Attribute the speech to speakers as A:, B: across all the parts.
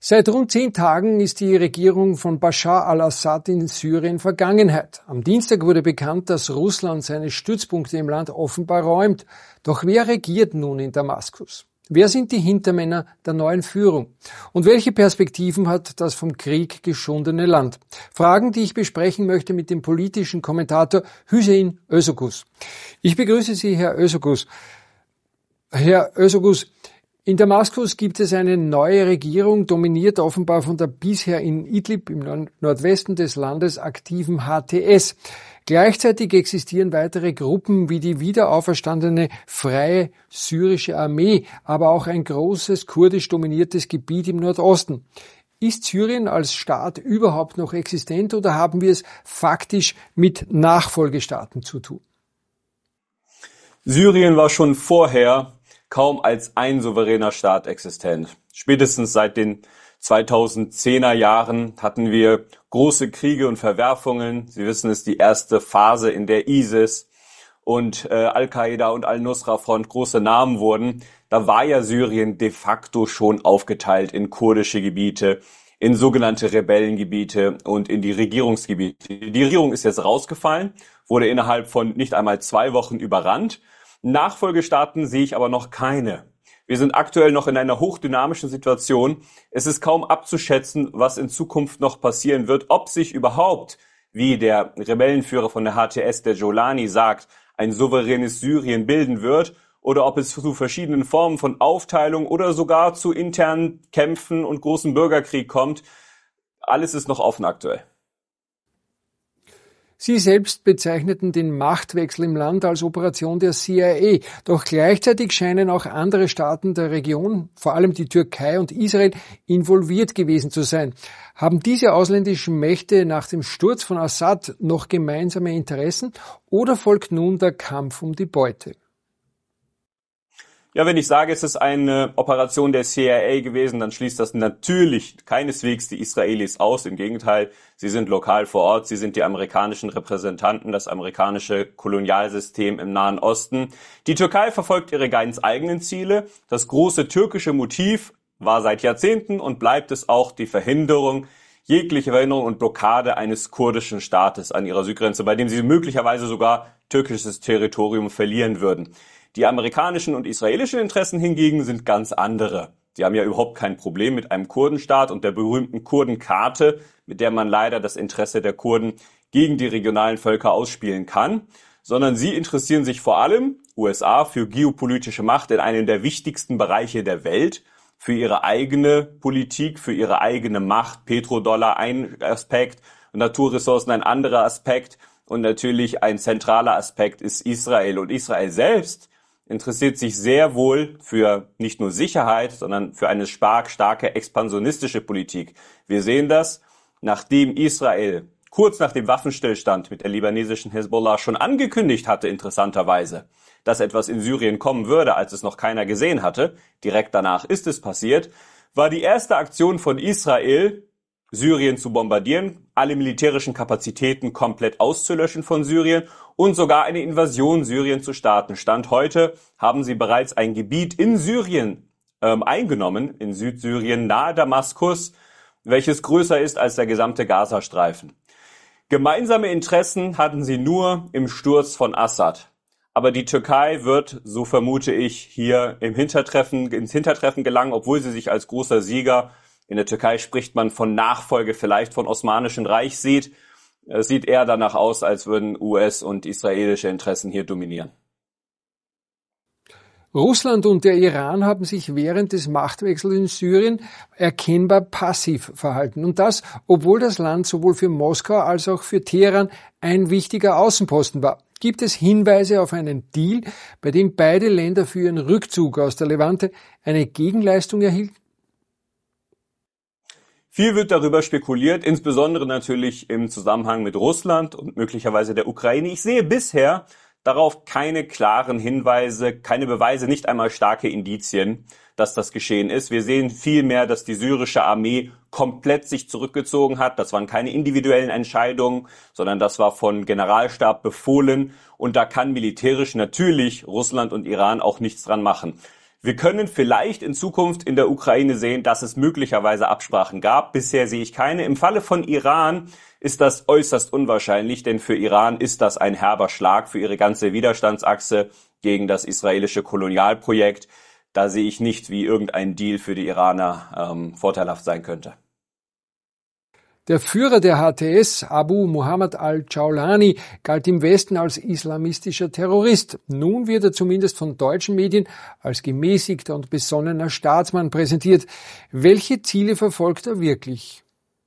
A: Seit rund 10 Tagen ist die Regierung von Bashar al-Assad in Syrien Vergangenheit. Am Dienstag wurde bekannt, dass Russland seine Stützpunkte im Land offenbar räumt. Doch wer regiert nun in Damaskus? Wer sind die Hintermänner der neuen Führung? Und welche Perspektiven hat das vom Krieg geschundene Land? Fragen, die ich besprechen möchte mit dem politischen Kommentator Hüseyin Özoguz. Ich begrüße Sie, Herr Özoguz. Herr Özoguz, in Damaskus gibt es eine neue Regierung, dominiert offenbar von der bisher in Idlib im Nordwesten des Landes aktiven HTS. Gleichzeitig existieren weitere Gruppen wie die wiederauferstandene Freie Syrische Armee, aber auch ein großes kurdisch dominiertes Gebiet im Nordosten. Ist Syrien als Staat überhaupt noch existent oder haben wir es faktisch mit Nachfolgestaaten zu tun?
B: Syrien war schon vorher kaum als ein souveräner Staat existent. Spätestens seit den 2010er Jahren hatten wir große Kriege und Verwerfungen. Sie wissen es, die erste Phase, in der ISIS und Al-Qaida und Al-Nusra-Front große Namen wurden. Da war ja Syrien de facto schon aufgeteilt in kurdische Gebiete, in sogenannte Rebellengebiete und in die Regierungsgebiete. Die Regierung ist jetzt rausgefallen, wurde innerhalb von nicht einmal 2 Wochen überrannt. Nachfolgestaaten sehe ich aber noch keine. Wir sind aktuell noch in einer hochdynamischen Situation. Es ist kaum abzuschätzen, was in Zukunft noch passieren wird, ob sich überhaupt, wie der Rebellenführer von der HTS, der Jolani, sagt, ein souveränes Syrien bilden wird oder ob es zu verschiedenen Formen von Aufteilung oder sogar zu internen Kämpfen und großem Bürgerkrieg kommt. Alles ist noch offen aktuell.
A: Sie selbst bezeichneten den Machtwechsel im Land als Operation der CIA. Doch gleichzeitig scheinen auch andere Staaten der Region, vor allem die Türkei und Israel, involviert gewesen zu sein. Haben diese ausländischen Mächte nach dem Sturz von Assad noch gemeinsame Interessen oder folgt nun der Kampf um die Beute?
B: Ja, wenn ich sage, es ist eine Operation der CIA gewesen, dann schließt das natürlich keineswegs die Israelis aus. Im Gegenteil, sie sind lokal vor Ort, sie sind die amerikanischen Repräsentanten, das amerikanische Kolonialsystem im Nahen Osten. Die Türkei verfolgt ihre ganz eigenen Ziele. Das große türkische Motiv war seit Jahrzehnten und bleibt es auch die Verhinderung, jegliche Verhinderung und Blockade eines kurdischen Staates an ihrer Südgrenze, bei dem sie möglicherweise sogar türkisches Territorium verlieren würden. Die amerikanischen und israelischen Interessen hingegen sind ganz andere. Sie haben ja überhaupt kein Problem mit einem Kurdenstaat und der berühmten Kurdenkarte, mit der man leider das Interesse der Kurden gegen die regionalen Völker ausspielen kann, sondern sie interessieren sich vor allem, USA, für geopolitische Macht in einem der wichtigsten Bereiche der Welt, für ihre eigene Politik, für ihre eigene Macht. Petrodollar ein Aspekt, Naturressourcen ein anderer Aspekt und natürlich ein zentraler Aspekt ist Israel. Und Israel selbst interessiert sich sehr wohl für nicht nur Sicherheit, sondern für eine starke expansionistische Politik. Wir sehen das, nachdem Israel kurz nach dem Waffenstillstand mit der libanesischen Hezbollah schon angekündigt hatte, interessanterweise, dass etwas in Syrien kommen würde, als es noch keiner gesehen hatte. Direkt danach ist es passiert, war die erste Aktion von Israel, Syrien zu bombardieren, alle militärischen Kapazitäten komplett auszulöschen von Syrien und sogar eine Invasion Syrien zu starten. Stand heute haben sie bereits ein Gebiet in Syrien eingenommen, in Südsyrien nahe Damaskus, welches größer ist als der gesamte Gazastreifen. Gemeinsame Interessen hatten sie nur im Sturz von Assad. Aber die Türkei wird, so vermute ich, hier ins Hintertreffen gelangen, obwohl sie sich als großer Sieger, in der Türkei spricht man von Nachfolge vielleicht von Osmanischen Reich sieht. Es sieht eher danach aus, als würden US- und israelische Interessen hier dominieren.
A: Russland und der Iran haben sich während des Machtwechsels in Syrien erkennbar passiv verhalten. Und das, obwohl das Land sowohl für Moskau als auch für Teheran ein wichtiger Außenposten war. Gibt es Hinweise auf einen Deal, bei dem beide Länder für ihren Rückzug aus der Levante eine Gegenleistung erhielten?
B: Viel wird darüber spekuliert, insbesondere natürlich im Zusammenhang mit Russland und möglicherweise der Ukraine. Ich sehe bisher darauf keine klaren Hinweise, keine Beweise, nicht einmal starke Indizien, dass das geschehen ist. Wir sehen vielmehr, dass die syrische Armee komplett sich zurückgezogen hat. Das waren keine individuellen Entscheidungen, sondern das war von Generalstab befohlen. Und da kann militärisch natürlich Russland und Iran auch nichts dran machen. Wir können vielleicht in Zukunft in der Ukraine sehen, dass es möglicherweise Absprachen gab. Bisher sehe ich keine. Im Falle von Iran ist das äußerst unwahrscheinlich, denn für Iran ist das ein herber Schlag für ihre ganze Widerstandsachse gegen das israelische Kolonialprojekt. Da sehe ich nicht, wie irgendein Deal für die Iraner vorteilhaft sein könnte.
A: Der Führer der HTS, Abu Muhammad al-Jawlani, galt im Westen als islamistischer Terrorist. Nun wird er zumindest von deutschen Medien als gemäßigter und besonnener Staatsmann präsentiert. Welche Ziele verfolgt er wirklich?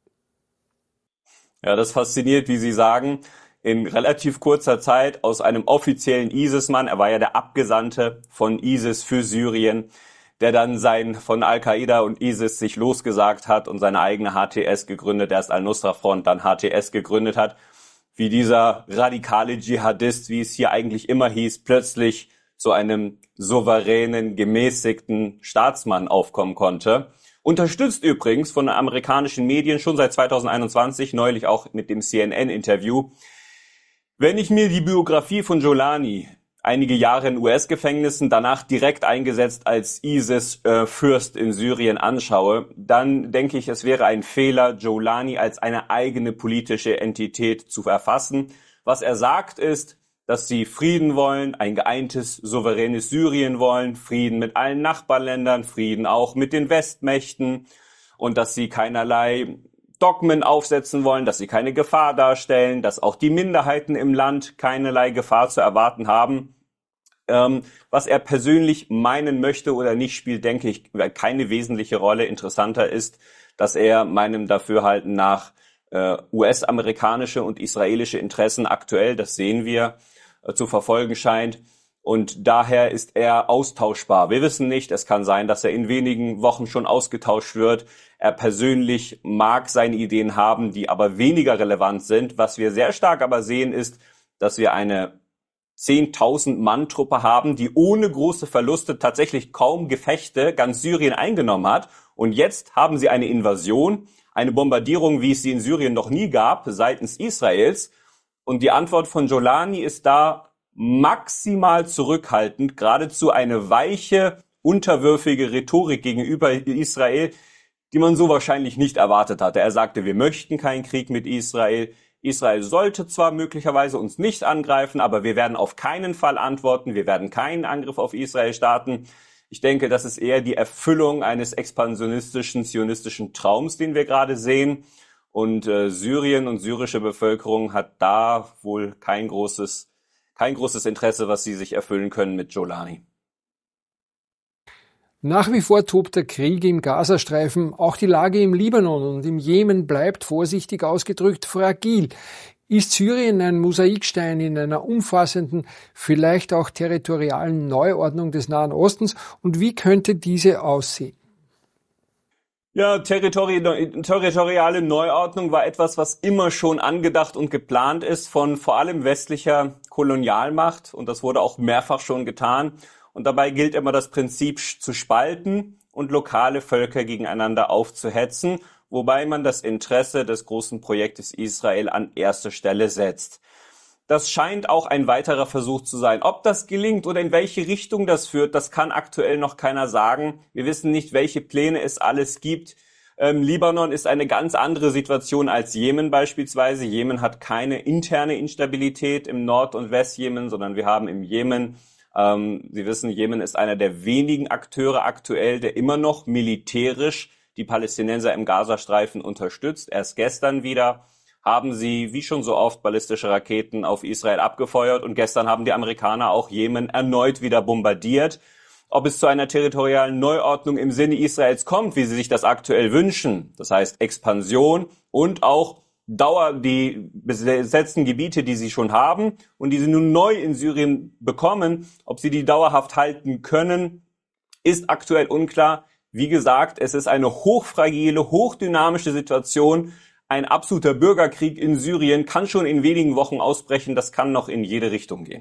B: Ja, das fasziniert, wie Sie sagen, in relativ kurzer Zeit aus einem offiziellen ISIS-Mann, er war ja der Abgesandte von ISIS für Syrien, der dann von Al-Qaida und ISIS sich losgesagt hat und seine eigene HTS gegründet, erst Al-Nusra-Front, dann HTS gegründet hat, wie dieser radikale Dschihadist, wie es hier eigentlich immer hieß, plötzlich zu einem souveränen, gemäßigten Staatsmann aufkommen konnte. Unterstützt übrigens von den amerikanischen Medien schon seit 2021, neulich auch mit dem CNN-Interview. Wenn ich mir die Biografie von Jawlani, einige Jahre in US-Gefängnissen, danach direkt eingesetzt als ISIS-Fürst in Syrien anschaue, dann denke ich, es wäre ein Fehler, Jawlani als eine eigene politische Entität zu erfassen. Was er sagt ist, dass sie Frieden wollen, ein geeintes, souveränes Syrien wollen, Frieden mit allen Nachbarländern, Frieden auch mit den Westmächten und dass sie keinerlei Dogmen aufsetzen wollen, dass sie keine Gefahr darstellen, dass auch die Minderheiten im Land keinerlei Gefahr zu erwarten haben. Was er persönlich meinen möchte oder nicht, spielt, denke ich, keine wesentliche Rolle. Interessanter ist, dass er meinem Dafürhalten nach US-amerikanische und israelische Interessen aktuell, das sehen wir, zu verfolgen scheint. Und daher ist er austauschbar. Wir wissen nicht, es kann sein, dass er in wenigen Wochen schon ausgetauscht wird. Er persönlich mag seine Ideen haben, die aber weniger relevant sind. Was wir sehr stark aber sehen, ist, dass wir eine 10.000 Mann-Truppe haben, die ohne große Verluste tatsächlich kaum Gefechte ganz Syrien eingenommen hat. Und jetzt haben sie eine Invasion, eine Bombardierung, wie es sie in Syrien noch nie gab, seitens Israels. Und die Antwort von Jawlani ist da maximal zurückhaltend, geradezu eine weiche, unterwürfige Rhetorik gegenüber Israel, die man so wahrscheinlich nicht erwartet hatte. Er sagte, wir möchten keinen Krieg mit Israel. Israel sollte zwar möglicherweise uns nicht angreifen, aber wir werden auf keinen Fall antworten. Wir werden keinen Angriff auf Israel starten. Ich denke, das ist eher die Erfüllung eines expansionistischen, zionistischen Traums, den wir gerade sehen. Und Syrien und syrische Bevölkerung hat da wohl kein großes Interesse, was sie sich erfüllen können mit Jawlani.
A: Nach wie vor tobt der Krieg im Gazastreifen. Auch die Lage im Libanon und im Jemen bleibt, vorsichtig ausgedrückt, fragil. Ist Syrien ein Mosaikstein in einer umfassenden, vielleicht auch territorialen Neuordnung des Nahen Ostens? Und wie könnte diese aussehen?
B: Ja, territoriale Neuordnung war etwas, was immer schon angedacht und geplant ist von vor allem westlicher Kolonialmacht. Und das wurde auch mehrfach schon getan. Und dabei gilt immer das Prinzip zu spalten und lokale Völker gegeneinander aufzuhetzen, wobei man das Interesse des großen Projektes Israel an erste Stelle setzt. Das scheint auch ein weiterer Versuch zu sein. Ob das gelingt oder in welche Richtung das führt, das kann aktuell noch keiner sagen. Wir wissen nicht, welche Pläne es alles gibt. Libanon ist eine ganz andere Situation als Jemen beispielsweise. Jemen hat keine interne Instabilität im Nord- und Westjemen, sondern wir haben im Jemen, Sie wissen, Jemen ist einer der wenigen Akteure aktuell, der immer noch militärisch die Palästinenser im Gazastreifen unterstützt. Erst gestern wieder haben sie, wie schon so oft, ballistische Raketen auf Israel abgefeuert und gestern haben die Amerikaner auch Jemen erneut wieder bombardiert. Ob es zu einer territorialen Neuordnung im Sinne Israels kommt, wie sie sich das aktuell wünschen, das heißt Expansion und auch die besetzten Gebiete, die sie schon haben und die sie nun neu in Syrien bekommen, ob sie die dauerhaft halten können, ist aktuell unklar. Wie gesagt, es ist eine hochfragile, hochdynamische Situation. Ein absoluter Bürgerkrieg in Syrien kann schon in wenigen Wochen ausbrechen. Das kann noch in jede Richtung gehen.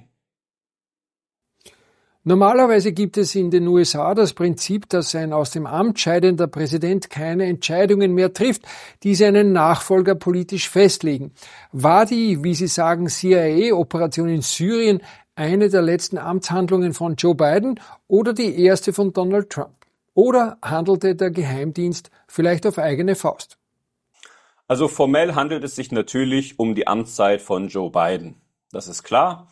A: Normalerweise gibt es in den USA das Prinzip, dass ein aus dem Amt scheidender Präsident keine Entscheidungen mehr trifft, die seinen Nachfolger politisch festlegen. War die, wie Sie sagen, CIA-Operation in Syrien eine der letzten Amtshandlungen von Joe Biden oder die erste von Donald Trump? Oder handelte der Geheimdienst vielleicht auf eigene Faust?
B: Also formell handelt es sich natürlich um die Amtszeit von Joe Biden. Das ist klar.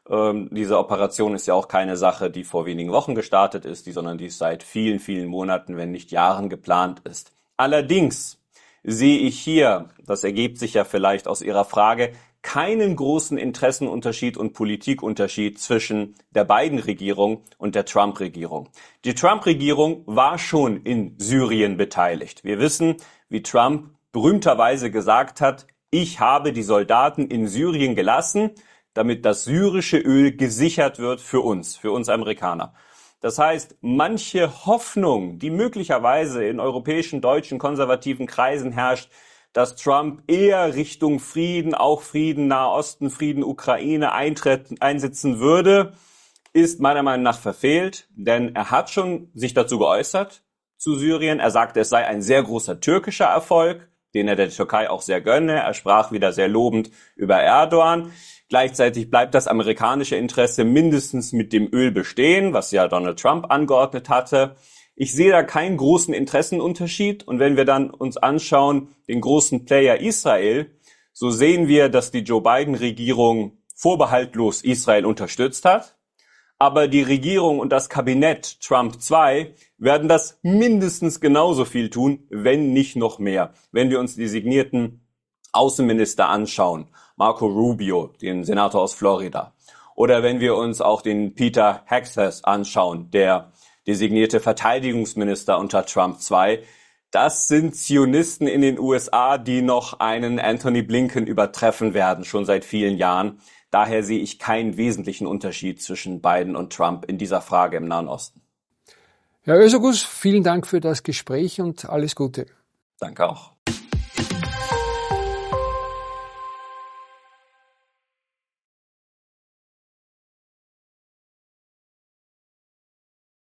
B: Diese Operation ist ja auch keine Sache, die vor wenigen Wochen gestartet ist, sondern die seit vielen, vielen Monaten, wenn nicht Jahren geplant ist. Allerdings sehe ich hier, das ergibt sich ja vielleicht aus Ihrer Frage, keinen großen Interessenunterschied und Politikunterschied zwischen der Biden-Regierung und der Trump-Regierung. Die Trump-Regierung war schon in Syrien beteiligt. Wir wissen, wie Trump berühmterweise gesagt hat, ich habe die Soldaten in Syrien gelassen, damit das syrische Öl gesichert wird für uns Amerikaner. Das heißt, manche Hoffnung, die möglicherweise in europäischen, deutschen, konservativen Kreisen herrscht, dass Trump eher Richtung Frieden, auch Frieden Nahosten, Frieden Ukraine einsetzen würde, ist meiner Meinung nach verfehlt, denn er hat schon sich dazu geäußert zu Syrien. Er sagte, es sei ein sehr großer türkischer Erfolg, den er der Türkei auch sehr gönne. Er sprach wieder sehr lobend über Erdogan. Gleichzeitig bleibt das amerikanische Interesse mindestens mit dem Öl bestehen, was ja Donald Trump angeordnet hatte. Ich sehe da keinen großen Interessenunterschied. Und wenn wir dann uns anschauen, den großen Player Israel, so sehen wir, dass die Joe Biden-Regierung vorbehaltlos Israel unterstützt hat. Aber die Regierung und das Kabinett Trump 2 werden das mindestens genauso viel tun, wenn nicht noch mehr. Wenn wir uns die designierten Außenminister anschauen, Marco Rubio, den Senator aus Florida, oder wenn wir uns auch den Peter Hegseth anschauen, der designierte Verteidigungsminister unter Trump 2, das sind Zionisten in den USA, die noch einen Anthony Blinken übertreffen werden, schon seit vielen Jahren. Daher sehe ich keinen wesentlichen Unterschied zwischen Biden und Trump in dieser Frage im Nahen Osten.
A: Herr Özagus, vielen Dank für das Gespräch und alles Gute.
B: Danke auch.